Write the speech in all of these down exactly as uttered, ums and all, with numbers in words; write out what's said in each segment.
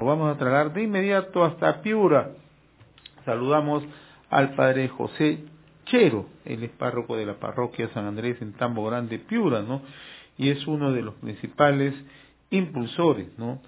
Vamos a trasladar de inmediato hasta Piura. Saludamos al padre José Chero, él es párroco de la parroquia San Andrés en Tambo Grande, Piura, ¿no? Y es uno de los principales impulsores, ¿no?,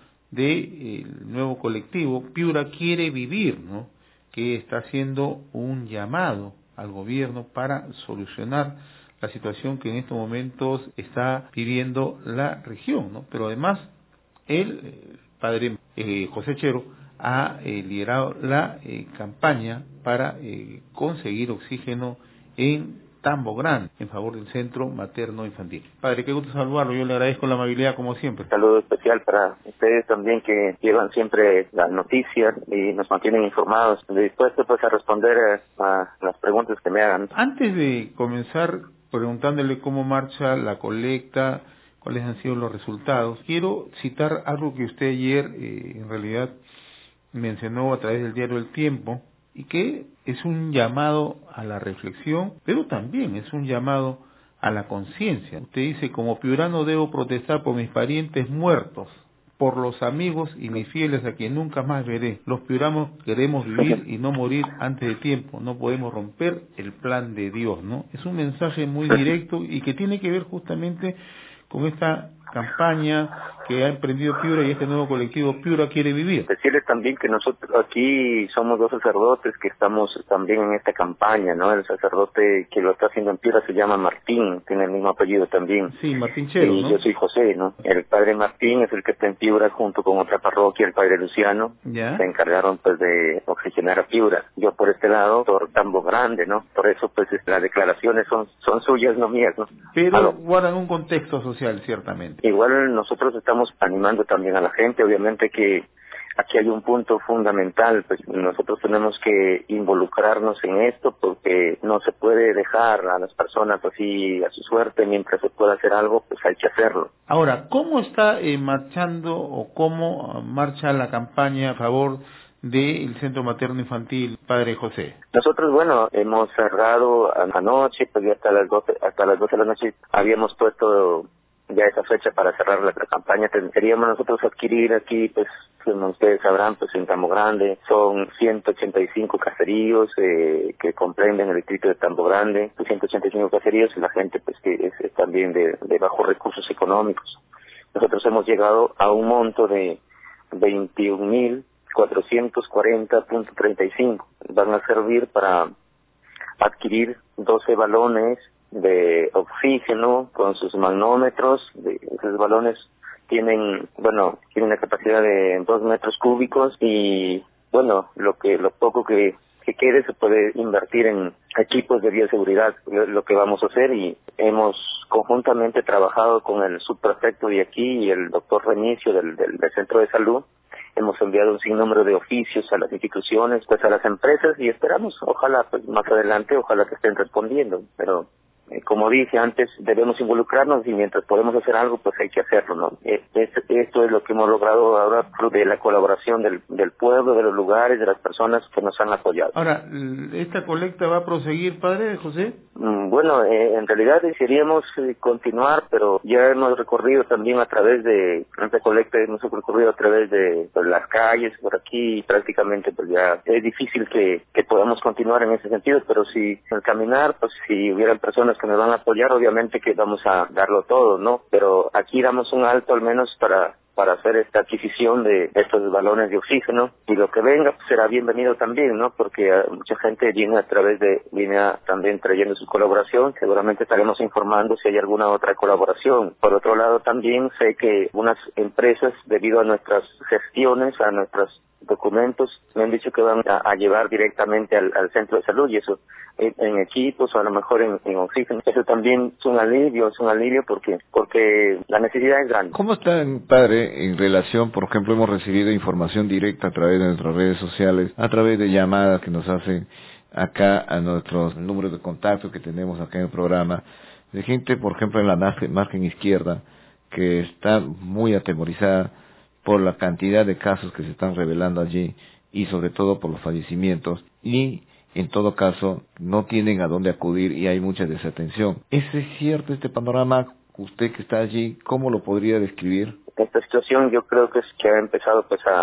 del nuevo colectivo Piura Quiere Vivir, ¿no?, que está haciendo un llamado al gobierno para solucionar la situación que en estos momentos está viviendo la región, ¿no? Pero además, él, el padre eh, José Chero, ha eh, liderado la eh, campaña para eh, conseguir oxígeno en Tambo Grande, en favor del Centro Materno Infantil. Padre, qué gusto saludarlo, yo le agradezco la amabilidad como siempre. Un saludo especial para ustedes también, que llevan siempre las noticias y nos mantienen informados. Dispuesto pues a responder a las preguntas que me hagan. Antes de comenzar preguntándole cómo marcha la colecta, cuáles han sido los resultados, quiero citar algo que usted ayer eh, en realidad mencionó a través del diario El Tiempo, y que es un llamado a la reflexión, pero también es un llamado a la conciencia. Usted dice: como piurano debo protestar por mis parientes muertos, por los amigos y mis fieles a quien nunca más veré. Los piuranos queremos vivir y no morir antes de tiempo, no podemos romper el plan de Dios, ¿no? Es un mensaje muy directo y que tiene que ver justamente con esta campaña que ha emprendido Piura y este nuevo colectivo Piura Quiere Vivir. Decirles también que nosotros aquí somos dos sacerdotes que estamos también en esta campaña, ¿no? El sacerdote que lo está haciendo en Piura se llama Martín, tiene el mismo apellido también. Sí, Martín Chero, y ¿no? yo soy José, ¿no? El padre Martín es el que está en Piura junto con otra parroquia, el padre Luciano. ¿Ya? Se encargaron pues de oxigenar a Piura. Yo por este lado, por Tambo Grande, ¿no? Por eso pues las declaraciones son son suyas, no mías, ¿no? Pero Aló. guardan un contexto social, ciertamente. Igual nosotros estamos animando también a la gente, obviamente que aquí hay un punto fundamental, pues nosotros tenemos que involucrarnos en esto porque no se puede dejar a las personas así a su suerte. Mientras se pueda hacer algo, pues hay que hacerlo. Ahora, ¿cómo está eh, marchando o cómo marcha la campaña a favor del Centro Materno Infantil, Padre José? Nosotros, bueno, hemos cerrado anoche, pues ya hasta las doce, hasta las doce de la noche habíamos puesto ya esa fecha para cerrar la, la campaña. Queríamos nosotros adquirir aquí, pues, como ustedes sabrán, pues en Tambo Grande son ciento ochenta y cinco caseríos eh, que comprenden el distrito de Tambo Grande, ciento ochenta y cinco caseríos, y la gente pues que es, es también de, de bajos recursos económicos. Nosotros hemos llegado a un monto de veintiún mil cuatrocientos cuarenta punto treinta y cinco. Van a servir para adquirir doce balones de oxígeno con sus manómetros. De, esos balones tienen, bueno, tienen una capacidad de dos metros cúbicos y, bueno, lo que lo poco que, que quede se puede invertir en equipos de bioseguridad, lo, lo que vamos a hacer. Y hemos conjuntamente trabajado con el subprefecto de aquí y el doctor Renicio del, del, del Centro de Salud. Hemos enviado un sinnúmero de oficios a las instituciones, pues a las empresas, y esperamos, ojalá, pues más adelante, ojalá que estén respondiendo, pero Eh, como dije antes, debemos involucrarnos y mientras podemos hacer algo, pues hay que hacerlo, ¿no? Es, es, esto es lo que hemos logrado ahora de la colaboración del, del pueblo, de los lugares, de las personas que nos han apoyado. Ahora, ¿esta colecta va a proseguir, Padre José? Mm, bueno, eh, en realidad desearíamos eh, continuar, pero ya hemos recorrido también a través de, esta colecta hemos recorrido a través de pues, las calles, por aquí, y prácticamente pues ya es difícil que, que podamos continuar en ese sentido, pero si al caminar, pues si hubieran personas que nos van a apoyar, obviamente que vamos a darlo todo, ¿no? Pero aquí damos un alto al menos para para hacer esta adquisición de estos balones de oxígeno, y lo que venga pues, será bienvenido también, ¿no? Porque uh, mucha gente viene a través de, viene a, también trayendo su colaboración. Seguramente estaremos informando si hay alguna otra colaboración. Por otro lado, también sé que unas empresas, debido a nuestras gestiones, a nuestros documentos, me han dicho que van a, a llevar directamente al, al centro de salud, y eso en, en equipos o a lo mejor en, en oxígeno. Eso también es un alivio, es un alivio porque porque la necesidad es grande. ¿Cómo están, padre, en relación, por ejemplo, hemos recibido información directa a través de nuestras redes sociales, a través de llamadas que nos hacen acá a nuestros números de contacto que tenemos acá en el programa, de gente, por ejemplo, en la margen, margen izquierda, que está muy atemorizada por la cantidad de casos que se están revelando allí y sobre todo por los fallecimientos, y en todo caso no tienen a dónde acudir y hay mucha desatención. ¿Es cierto este panorama? Usted que está allí, ¿cómo lo podría describir? Esta situación yo creo que es que ha empezado pues a,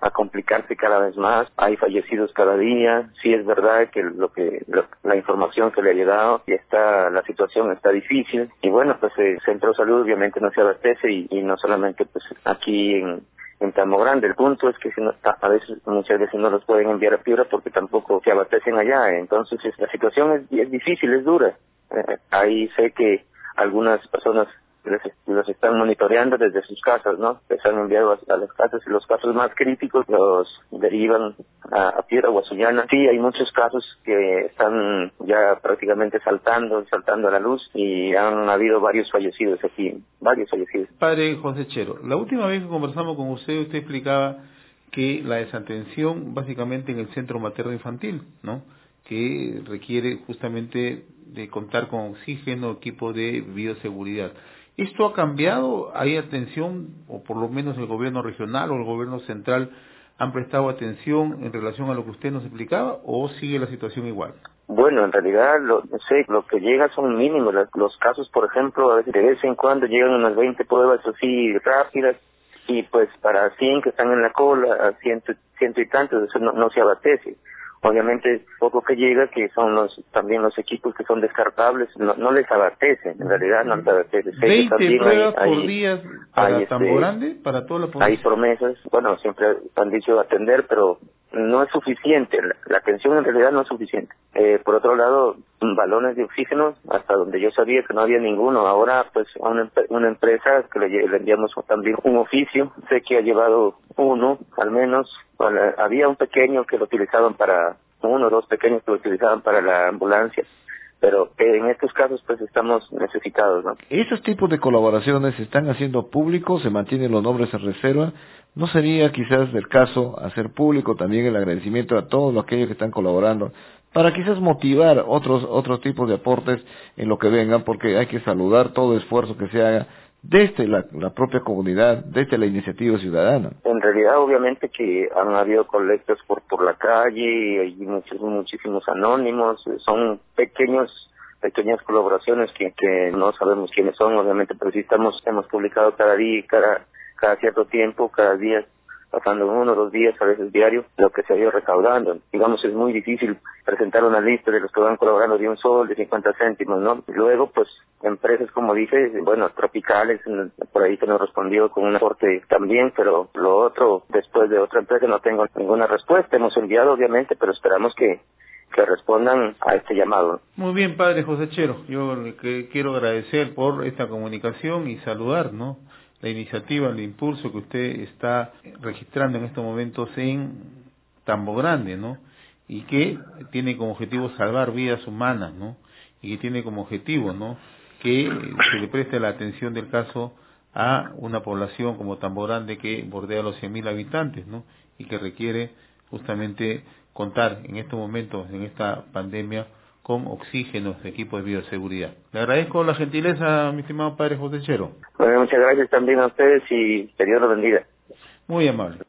a complicarse cada vez más, hay fallecidos cada día, sí es verdad que lo que lo, la información que le ha llegado y está, la situación está difícil, y bueno, pues el Centro de Salud obviamente no se abastece, y, y no solamente pues aquí en en Tambo Grande. El punto es que si no, a veces, muchas veces no los pueden enviar a Piura porque tampoco se abastecen allá, entonces la situación es, es difícil, es dura. Eh, ahí sé que algunas personas les, los están monitoreando desde sus casas, ¿no? Les han enviado a, a las casas, y los casos más críticos los derivan a, a Piura o a Sullana. Sí, hay muchos casos que están ya prácticamente saltando, saltando a la luz, y han habido varios fallecidos aquí, varios fallecidos. Padre José Chero, la última vez que conversamos con usted, usted explicaba que la desatención básicamente en el centro materno infantil, ¿no? Que requiere justamente de contar con oxígeno, equipo de bioseguridad. ¿Esto ha cambiado? ¿Hay atención, o por lo menos el gobierno regional o el gobierno central han prestado atención en relación a lo que usted nos explicaba, o sigue la situación igual? Bueno, en realidad, lo, no sé, lo que llega son mínimos. Los, los casos, por ejemplo, a veces de vez en cuando llegan unas veinte pruebas así rápidas, y pues para cien que están en la cola, a ciento, ciento y tantos, eso no, no se abastece. Obviamente, poco que llega, que son los también los equipos que son descartables, no, no les abastecen, en realidad no les abastece. ¿veinte pruebas hay, por hay, día para hay, Tambo este, Grande, para toda la población? Hay promesas, bueno, siempre han dicho atender, pero no es suficiente, la, la atención en realidad no es suficiente. Eh, por otro lado, balones de oxígeno, hasta donde yo sabía que no había ninguno. Ahora, pues, a una, una empresa que le, le enviamos también un oficio, sé que ha llevado uno, al menos. Bueno, había un pequeño que lo utilizaban para, uno o dos pequeños que lo utilizaban para la ambulancia, pero en estos casos pues estamos necesitados, ¿no? ¿Esos tipos de colaboraciones se están haciendo públicos, se mantienen los nombres en reserva? ¿No sería quizás del caso hacer público también el agradecimiento a todos aquellos que están colaborando, para quizás motivar otros otros tipos de aportes en lo que vengan, porque hay que saludar todo esfuerzo que se haga desde la, la propia comunidad, desde la iniciativa ciudadana? En realidad, obviamente que han habido colectas por por la calle, hay muchos, muchísimos anónimos, son pequeños pequeñas colaboraciones que, que no sabemos quiénes son, obviamente, pero sí estamos, hemos publicado cada día, cada, cada cierto tiempo, cada día, pasando uno o dos días, a veces diario, lo que se ha ido recaudando. Digamos, es muy difícil presentar una lista de los que van colaborando de un sol, de cincuenta céntimos, ¿no? Luego, pues, empresas, como dije, bueno, tropicales, por ahí que nos respondió con un aporte también, pero lo otro, después de otra empresa, no tengo ninguna respuesta. Hemos enviado, obviamente, pero esperamos que que respondan a este llamado. Muy bien, padre José Chero, yo le que, quiero agradecer por esta comunicación y saludar, ¿no?, la iniciativa, el impulso que usted está registrando en estos momentos en Tambo Grande, ¿no?, y que tiene como objetivo salvar vidas humanas, ¿no?, y que tiene como objetivo, ¿no?, que se le preste la atención del caso a una población como Tambo Grande, que bordea los cien mil habitantes, ¿no?, y que requiere justamente contar en estos momentos, en esta pandemia, con oxígenos, equipos de bioseguridad. Le agradezco la gentileza, mi estimado padre José Chero. Bueno, muchas gracias también a ustedes y que Dios los bendiga. Muy amable.